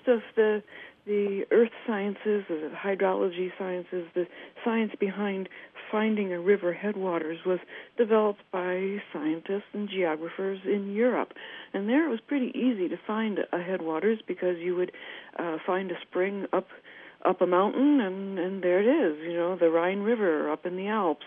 of the earth sciences, the hydrology sciences, the science behind finding a river headwaters was developed by scientists and geographers in Europe. And there it was pretty easy to find a headwaters because you would find a spring up a mountain, and there it is, the Rhine River up in the Alps.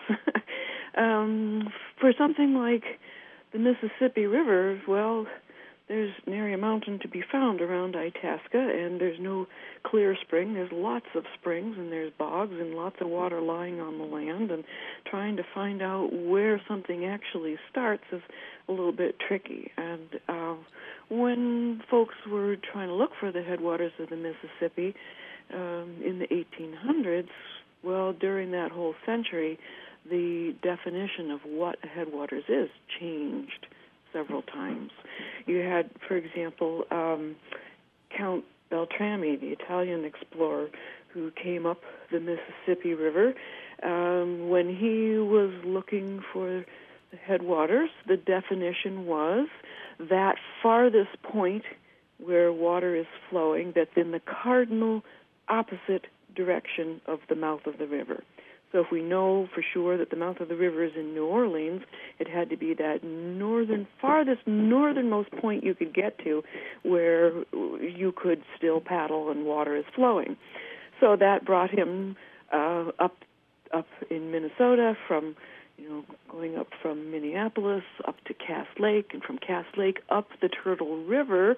For something like the Mississippi River, well, there's nary a mountain to be found around Itasca, and there's no clear spring. There's lots of springs, and there's bogs, and lots of water lying on the land, and trying to find out where something actually starts is a little bit tricky. And when folks were trying to look for the headwaters of the Mississippi in the 1800s, well, during that whole century, the definition of what a headwaters is changed several times. You had, for example, Count Beltrami, the Italian explorer who came up the Mississippi River. When he was looking for the headwaters, the definition was that farthest point where water is flowing that's in the cardinal opposite direction of the mouth of the river. So if we know for sure that the mouth of the river is in New Orleans, it had to be that farthest northernmost point you could get to where you could still paddle and water is flowing. So that brought him up in Minnesota from, going up from Minneapolis up to Cass Lake, and from Cass Lake up the Turtle River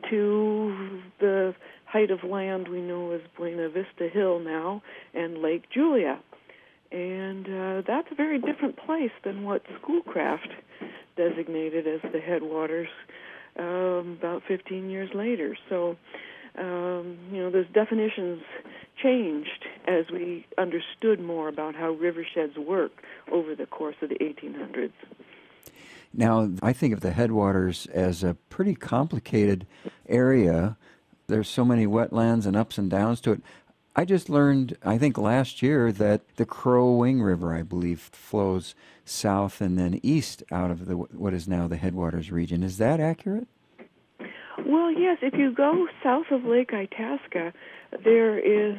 to the height of land we know as Buena Vista Hill now and Lake Julia. And that's a very different place than what Schoolcraft designated as the headwaters about 15 years later. So, those definitions changed as we understood more about how riversheds work over the course of the 1800s. Now, I think of the headwaters as a pretty complicated area. There's so many wetlands and ups and downs to it. I just learned, I think last year, that the Crow Wing River, I believe, flows south and then east out of what is now the Headwaters region. Is that accurate? Well, yes. If you go south of Lake Itasca, there is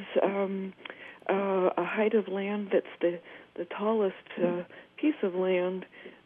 a height of land that's the tallest piece of land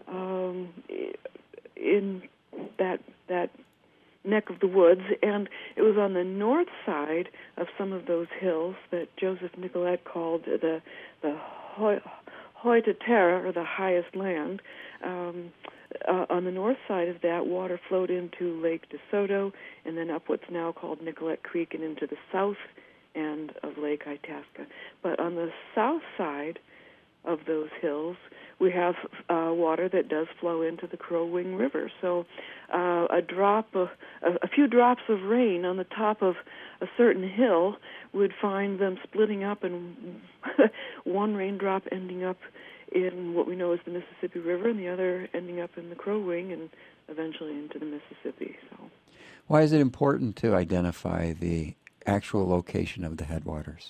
in that neck of the woods, and it was on the north side of some of those hills that Joseph Nicolet called the Haute Terre, or the highest land. On the north side of that, water flowed into Lake DeSoto and then up what's now called Nicolet Creek and into the south end of Lake Itasca. But on the south side of those hills, we have water that does flow into the Crow Wing River. So a few drops of rain on the top of a certain hill would find them splitting up, and one raindrop ending up in what we know as the Mississippi River, and the other ending up in the Crow Wing, and eventually into the Mississippi. So, why is it important to identify the actual location of the headwaters?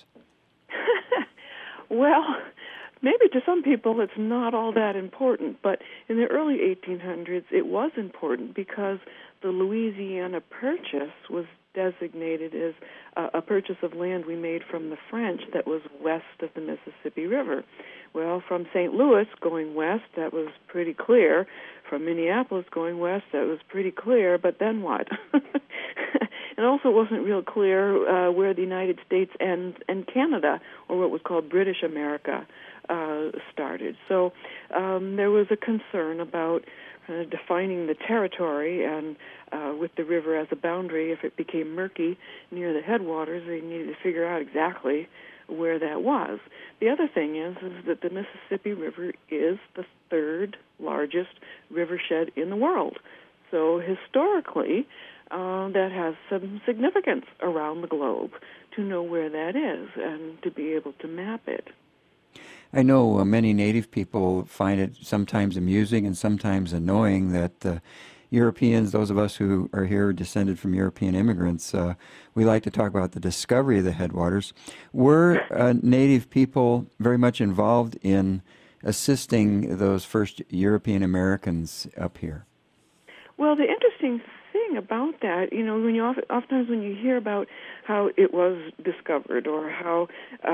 Well, maybe to some people it's not all that important, but in the early 1800s it was important because the Louisiana Purchase was designated as a purchase of land we made from the French that was west of the Mississippi River. Well, from St. Louis going west, that was pretty clear. From Minneapolis going west, that was pretty clear, but then what? And also it wasn't real clear where the United States and Canada, or what was called British America, started. So there was a concern about defining the territory, and with the river as a boundary, if it became murky near the headwaters, they needed to figure out exactly where that was. The other thing is that the Mississippi River is the third largest rivershed in the world. So historically, that has some significance around the globe to know where that is and to be able to map it. I know many Native people find it sometimes amusing and sometimes annoying that Europeans, those of us who are here descended from European immigrants, we like to talk about the discovery of the headwaters. Were Native people very much involved in assisting those first European Americans up here? Well, the interesting thing about that, when you oftentimes when you hear about how it was discovered or how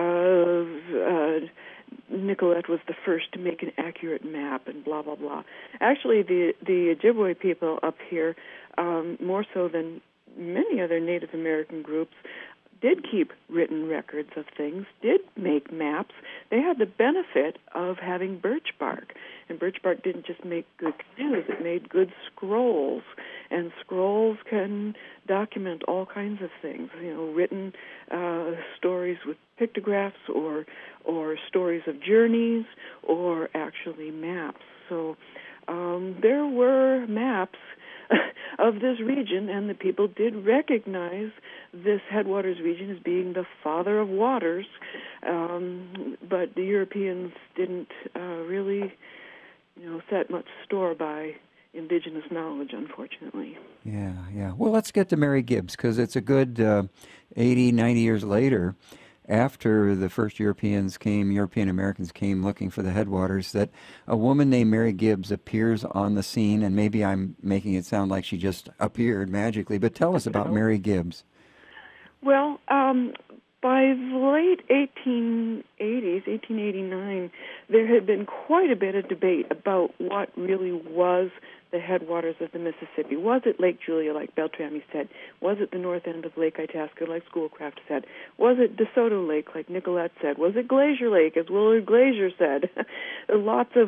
Nicollet was the first to make an accurate map and blah, blah, blah. Actually, the Ojibwe people up here, more so than many other Native American groups, did keep written records of things, did make maps. They had the benefit of having birch bark. And birch bark didn't just make good canoes, it made good scrolls. And scrolls can document all kinds of things, written stories with pictographs or stories of journeys or actually maps. So there were maps of this region, and the people did recognize this Headwaters region as being the father of waters, but the Europeans didn't really, set much store by indigenous knowledge, unfortunately. Yeah. Well, let's get to Mary Gibbs, because it's a good 80, 90 years later, after the first European Americans came looking for the headwaters, that a woman named Mary Gibbs appears on the scene, and maybe I'm making it sound like she just appeared magically, but tell us about Mary Gibbs. Well, by the late 1880s, 1889, there had been quite a bit of debate about what really was the headwaters of the Mississippi. Was it Lake Julia, like Beltrami said? Was it the north end of Lake Itasca, like Schoolcraft said? Was it DeSoto Lake, like Nicollet said? Was it Glacier Lake, as Willard Glazier said? Lots of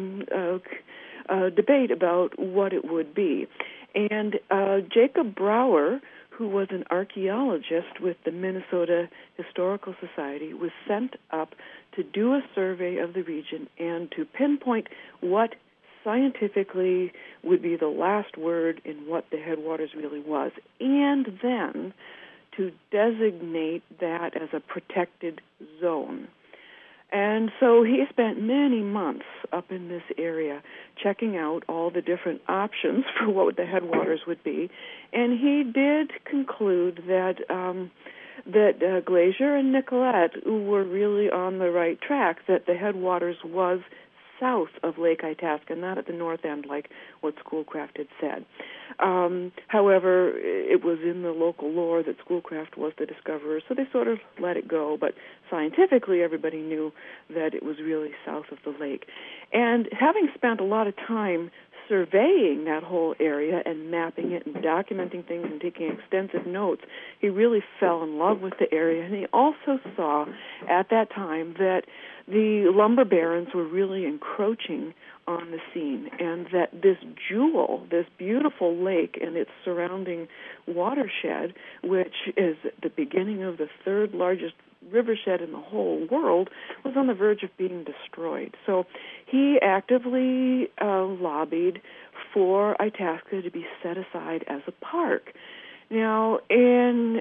debate about what it would be. And Jacob Brower, who was an archaeologist with the Minnesota Historical Society, was sent up to do a survey of the region and to pinpoint what scientifically would be the last word in what the headwaters really was, and then to designate that as a protected zone. And so he spent many months up in this area checking out all the different options for what the headwaters would be, and he did conclude that Glazier and Nicollet were really on the right track, that the headwaters was south of Lake Itasca, not at the north end like what Schoolcraft had said. However, it was in the local lore that Schoolcraft was the discoverer, so they sort of let it go, but scientifically everybody knew that it was really south of the lake. And having spent a lot of time surveying that whole area and mapping it and documenting things and taking extensive notes, he really fell in love with the area. And he also saw at that time that the lumber barons were really encroaching on the scene, and that this jewel, this beautiful lake and its surrounding watershed, which is the beginning of the third largest rivershed in the whole world, was on the verge of being destroyed. So he actively lobbied for Itasca to be set aside as a park. Now, in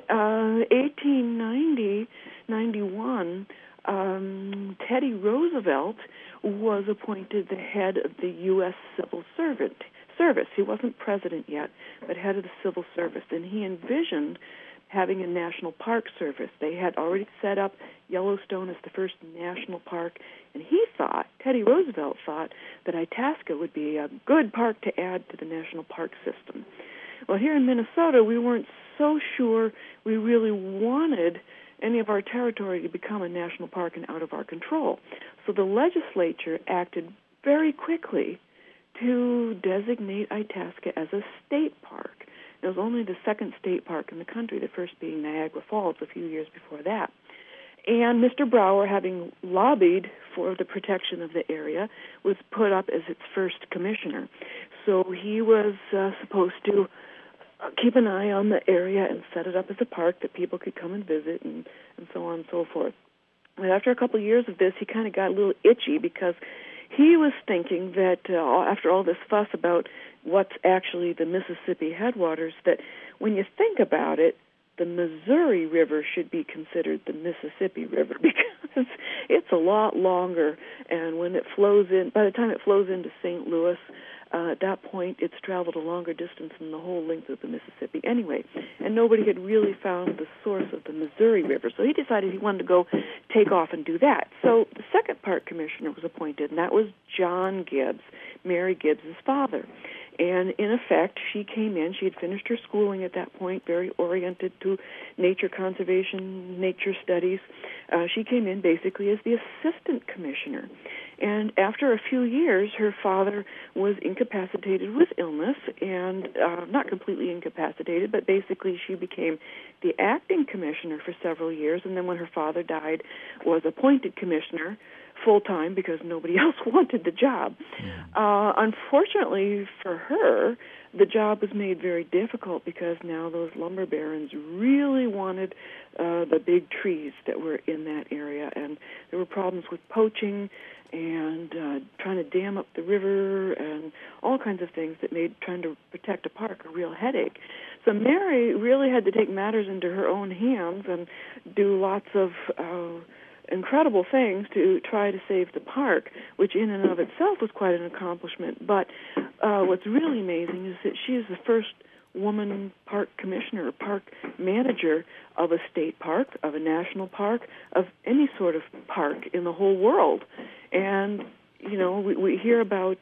1891, Teddy Roosevelt was appointed the head of the U.S. Civil Service. He wasn't president yet, but head of the Civil Service, and he envisioned having a national park service. They had already set up Yellowstone as the first national park, and Teddy Roosevelt thought that Itasca would be a good park to add to the national park system. Well, here in Minnesota, we weren't so sure we really wanted any of our territory to become a national park and out of our control. So the legislature acted very quickly to designate Itasca as a state park. It was only the second state park in the country, the first being Niagara Falls a few years before that. And Mr. Brower, having lobbied for the protection of the area, was put up as its first commissioner. So he was supposed to keep an eye on the area and set it up as a park that people could come and visit and so on and so forth. And after a couple of years of this, he kind of got a little itchy because he was thinking that after all this fuss about what's actually the Mississippi headwaters, that when you think about it, the Missouri River should be considered the Mississippi River because it's a lot longer, and when it flows in, by the time it flows into St. Louis, at that point, it's traveled a longer distance than the whole length of the Mississippi anyway. And nobody had really found the source of the Missouri River. So he decided he wanted to go take off and do that. So the second park commissioner was appointed, and that was John Gibbs, Mary Gibbs' father. And in effect, she came in. She had finished her schooling at that point, very oriented to nature conservation, nature studies. She came in basically as the assistant commissioner. And after a few years, her father was incapacitated with illness, and not completely incapacitated, but basically she became the acting commissioner for several years, and then when her father died, was appointed commissioner full-time because nobody else wanted the job. Unfortunately for her, the job was made very difficult because now those lumber barons really wanted the big trees that were in that area, and there were problems with poaching and trying to dam up the river and all kinds of things that made trying to protect a park a real headache. So Mary really had to take matters into her own hands and do lots of incredible things to try to save the park, which in and of itself was quite an accomplishment. But what's really amazing is that she is the first woman park commissioner, park manager of a state park, of a national park, of any sort of park in the whole world. And, you know, we hear about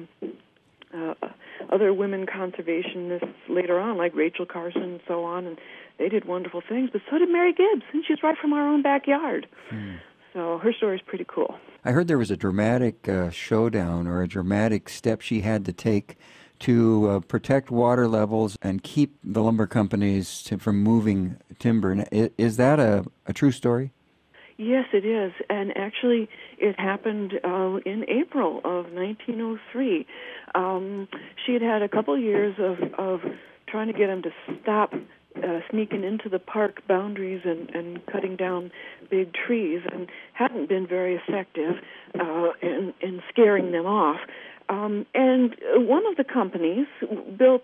other women conservationists later on, like Rachel Carson and so on, and they did wonderful things, but so did Mary Gibbs, and she's right from our own backyard. So her story is pretty cool. I heard there was a dramatic showdown or a dramatic step she had to take to protect water levels and keep the lumber companies from moving timber. Is that a true story? Yes, it is. And actually, it happened in April of 1903. She had had a couple years of trying to get them to stop sneaking into the park boundaries and cutting down big trees, and hadn't been very effective in scaring them off. And one of the companies built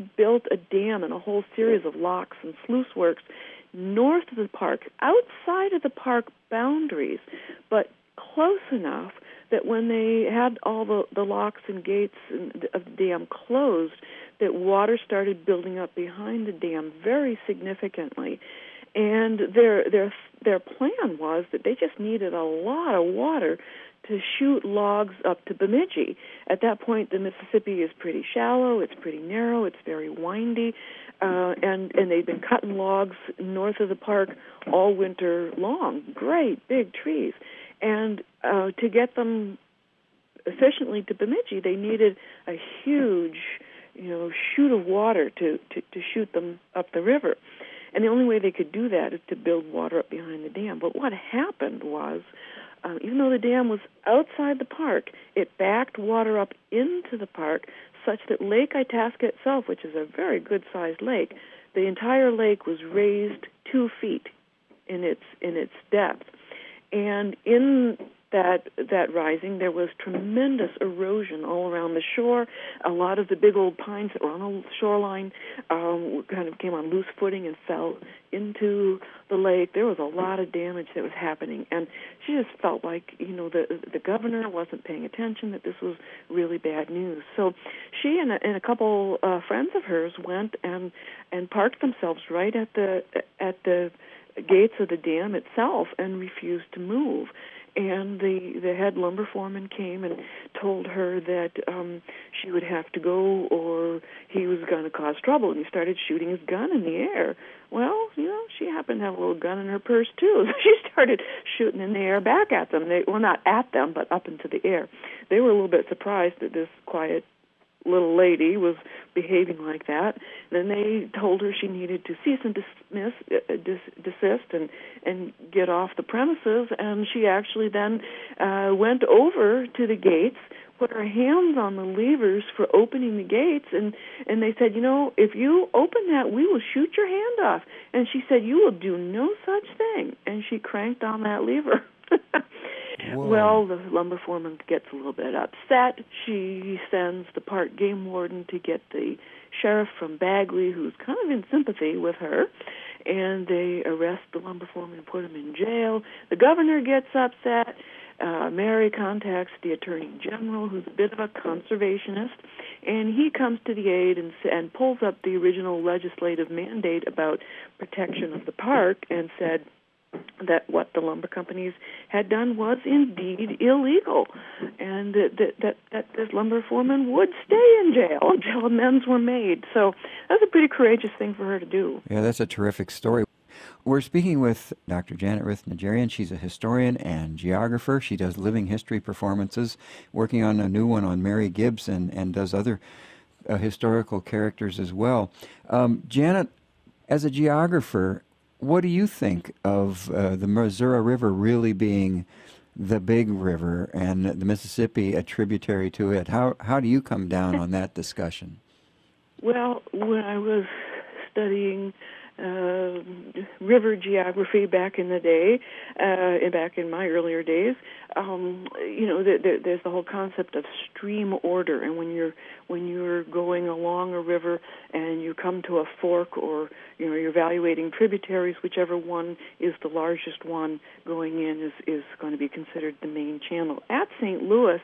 a dam and a whole series of locks and sluice works north of the park, outside of the park boundaries, but close enough that when they had all the locks and gates of the dam closed, that water started building up behind the dam very significantly. And their plan was that they just needed a lot of water to shoot logs up to Bemidji. At that point, the Mississippi is pretty shallow, it's pretty narrow, it's very windy, and they've been cutting logs north of the park all winter long. Great big trees. And to get them efficiently to Bemidji, they needed a huge, chute of water to shoot them up the river. And the only way they could do that is to build water up behind the dam. But what happened was, even though the dam was outside the park, it backed water up into the park such that Lake Itasca itself, which is a very good-sized lake, the entire lake was raised 2 feet in its depth. And in that rising, there was tremendous erosion all around the shore. A lot of the big old pines that were on the shoreline kind of came on loose footing and fell into the lake. There was a lot of damage that was happening, and she just felt like, the governor wasn't paying attention, that this was really bad news. So she and a couple friends of hers went and parked themselves right at the gates of the dam itself and refused to move. And the head lumber foreman came and told her that she would have to go or he was going to cause trouble, and he started shooting his gun in the air. Well, she happened to have a little gun in her purse, too. So she started shooting in the air back at them. Not at them, but up into the air. They were a little bit surprised that this quiet little lady was behaving like that. Then they told her she needed to cease and desist and get off the premises, and she actually then went over to the gates, put her hands on the levers for opening the gates, and they said, if you open that, we will shoot your hand off. And she said, you will do no such thing. And she cranked on that lever. Well, the lumber foreman gets a little bit upset. She sends the park game warden to get the sheriff from Bagley, who's kind of in sympathy with her, and they arrest the lumber foreman and put him in jail. The governor gets upset. Mary contacts the attorney general, who's a bit of a conservationist, and he comes to the aid and pulls up the original legislative mandate about protection of the park and said, that what the lumber companies had done was indeed illegal, and that this lumber foreman would stay in jail until amends were made. So that's a pretty courageous thing for her to do. Yeah, that's a terrific story. We're speaking with Dr. Janet Rith Najarian. She's a historian and geographer. She does living history performances, working on a new one on Mary Gibbs, and does other historical characters as well. Janet, as a geographer, what do you think of the Missouri River really being the big river and the Mississippi a tributary to it? How do you come down on that discussion? Well, when I was studying river geography back in the day, back in my earlier days, there's the whole concept of stream order, and when you're going along a river and you come to a fork, or you're evaluating tributaries, whichever one is the largest one going in is going to be considered the main channel. At St. Louis,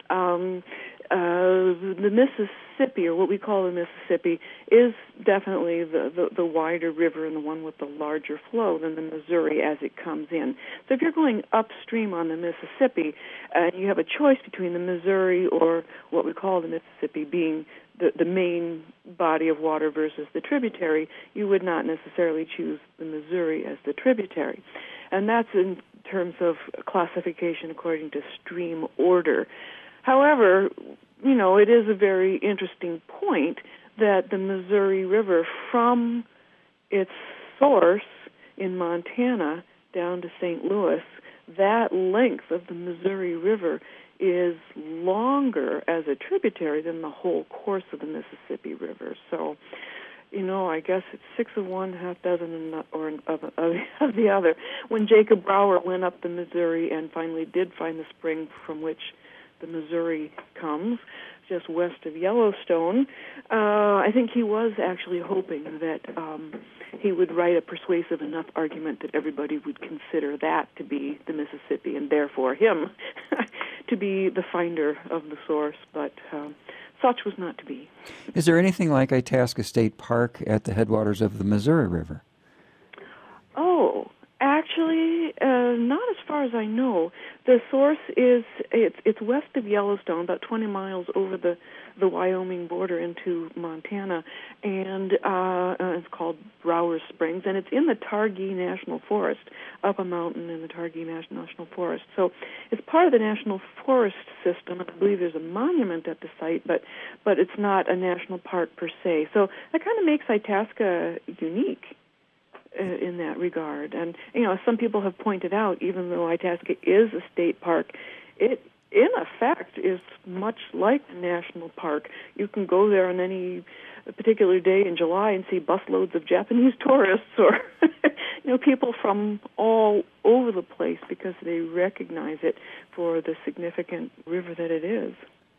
the Mississippi, or what we call the Mississippi, is definitely the wider river and the one with the larger flow than the Missouri as it comes in. So if you're going upstream on the Mississippi, you have a choice between the Missouri or what we call the Mississippi being the main body of water versus the tributary, you would not necessarily choose the Missouri as the tributary. And that's in terms of classification according to stream order. However, it is a very interesting point that the Missouri River, from its source in Montana down to St. Louis, that length of the Missouri River is longer as a tributary than the whole course of the Mississippi River. So, I guess it's 6 of one, half dozen of the other. When Jacob Brower went up the Missouri and finally did find the spring from which the Missouri comes, just west of Yellowstone, I think he was actually hoping that he would write a persuasive enough argument that everybody would consider that to be the Mississippi, and therefore him to be the finder of the source, but such was not to be. Is there anything like Itasca State Park at the headwaters of the Missouri River? Oh, actually, not as far as I know. The source it's west of Yellowstone, about 20 miles over the Wyoming border into Montana, and it's called Brower Springs, and it's in the Targhee National Forest, up a mountain in the Targhee National Forest. So it's part of the National Forest system, and I believe there's a monument at the site, but it's not a national park per se. So that kind of makes Itasca unique in that regard. And, some people have pointed out, even though Itasca is a state park, it, in effect, is much like a national park. You can go there on any particular day in July and see busloads of Japanese tourists or, people from all over the place because they recognize it for the significant river that it is.